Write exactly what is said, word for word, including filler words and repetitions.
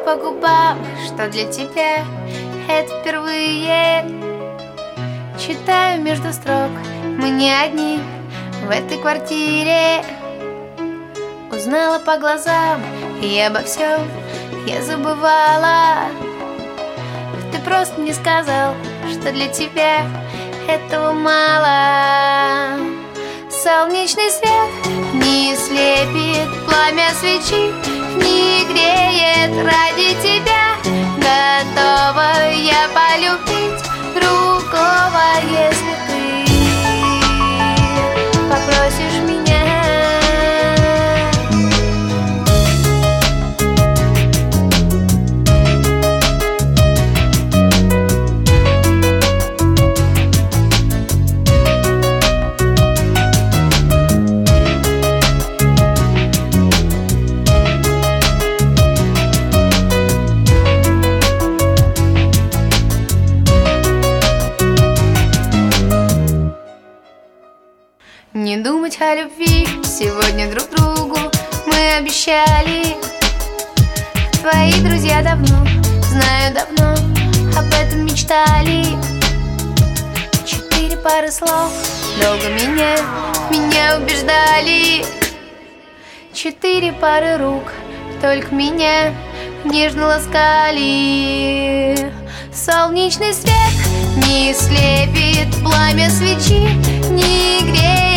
по губам, что для тебя это впервые. Читаю между строк, мы не одни в этой квартире. Узнала по глазам, и обо всем я забывала. Ты просто не сказал, что для тебя этого мало. Солнечный свет не слепит, пламя свечи не греет. Ради тебя готова я полюбить другого, если ты попросишь меня. Не думать о любви сегодня друг другу мы обещали. Твои друзья давно, знаю давно, об этом мечтали. Четыре пары слов долго меня, меня убеждали. Четыре пары рук только меня нежно ласкали. Солнечный свет не слепит, пламя свечи не греет.